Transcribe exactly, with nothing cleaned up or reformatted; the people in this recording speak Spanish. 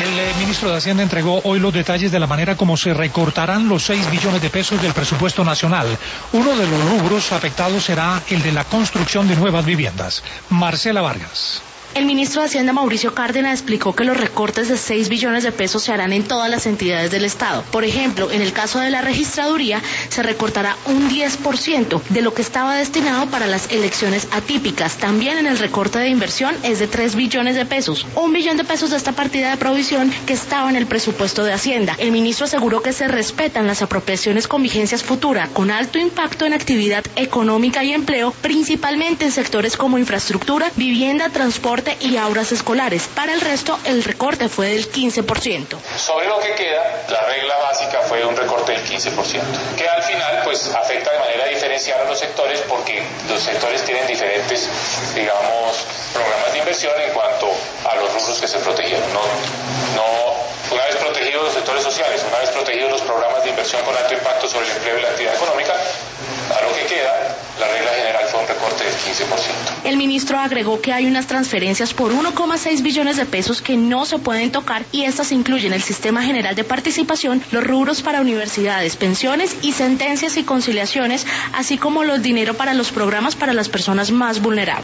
El eh, ministro de Hacienda entregó hoy los detalles de la manera como se recortarán los seis billones de pesos del presupuesto nacional. Uno de los rubros afectados será el de la construcción de nuevas viviendas. Marcela Vargas. El ministro de Hacienda, Mauricio Cárdenas, explicó que los recortes de seis billones de pesos se harán en todas las entidades del Estado. Por ejemplo, en el caso de la registraduría, se recortará un diez por ciento de lo que estaba destinado para las elecciones atípicas. También en el recorte de inversión es de tres billones de pesos. Un billón de pesos de esta partida de provisión que estaba en el presupuesto de Hacienda. El ministro aseguró que se respetan las apropiaciones con vigencias futuras, con alto impacto en actividad económica y empleo, principalmente en sectores como infraestructura, vivienda, transporte y aulas escolares. Para el resto, el recorte fue del quince por ciento. Sobre lo que queda, la regla básica fue un recorte del quince por ciento, que al final pues afecta de manera diferencial a los sectores porque los sectores tienen diferentes, digamos, programas de inversión en cuanto a los rubros que se protegieron. No, no, una vez protegidos los sectores sociales, una vez protegidos los programas de inversión con alto impacto sobre el empleo y la actividad económica, a lo que queda, la regla general fue un recorte del quince por ciento. El ministro agregó que hay unas transferencias por uno coma seis billones de pesos que no se pueden tocar y estas incluyen el Sistema General de Participación, los rubros para universidades, pensiones y sentencias y conciliaciones, así como los dinero para los programas para las personas más vulnerables.